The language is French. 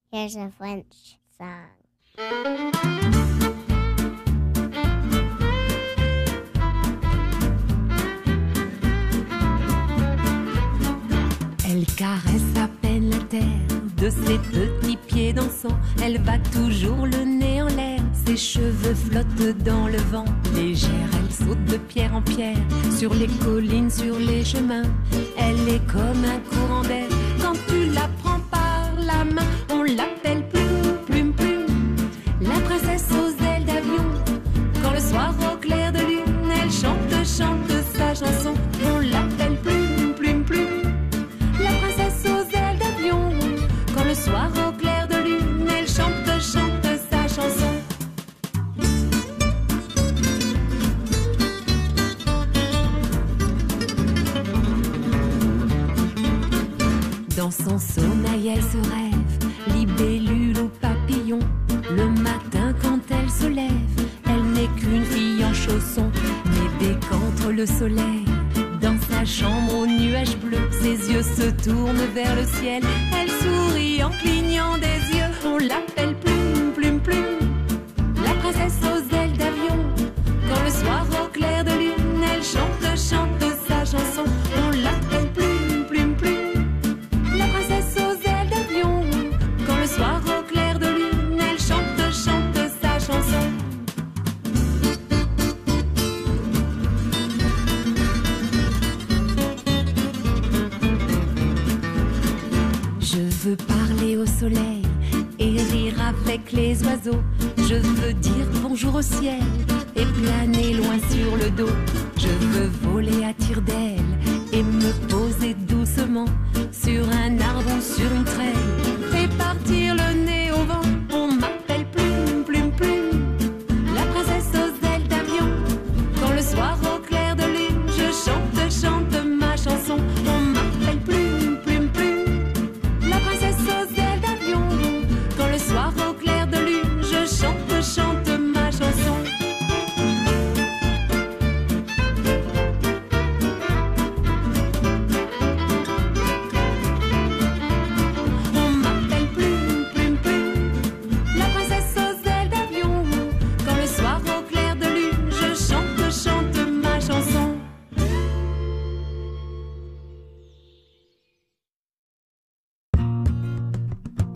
Here's a French song. Elle caresse à peine la terre de ses petits pieds dansants. Elle va toujours le nez en l'air, ses cheveux flottent dans le vent. Légère, elle saute de pierre en pierre, sur les collines, sur les chemins. Elle est comme un courant d'air, quand tu la prends par la main. On l'appelle Plume, Plume, Plume, la princesse aux ailes d'avion. Quand le soir au clair de lune, elle chante, chante sa chanson. On l'appelle Plume, Plume, Plume, la princesse aux ailes d'avion. Quand le soir au clair de lune, elle chante, chante sa chanson. Dans son sommeil, elle se rêve, libellule ou papillon. Le matin, quand elle se lève, elle n'est qu'une fille en chaussons, mais dès qu'entre le soleil dans sa chambre aux nuages bleus, ses yeux se tournent vers le ciel. Elle sourit en clignant des yeux. On l'appelle Plume, Plume, Plume, la princesse aux ailes d'avion. Quand le soir au clair de lune, elle chante, chante sa chanson. On l'appelle Plume, Plume, Plume, la princesse aux ailes d'avion. Quand le soir au clair de lune, elle chante, chante sa chanson. Je veux parler au soleil et rire avec les oiseaux. Je veux dire bonjour au ciel et planer loin sur le dos. Je veux voler à tire-d'aile et me poser doucement sur un arbre ou sur une treille.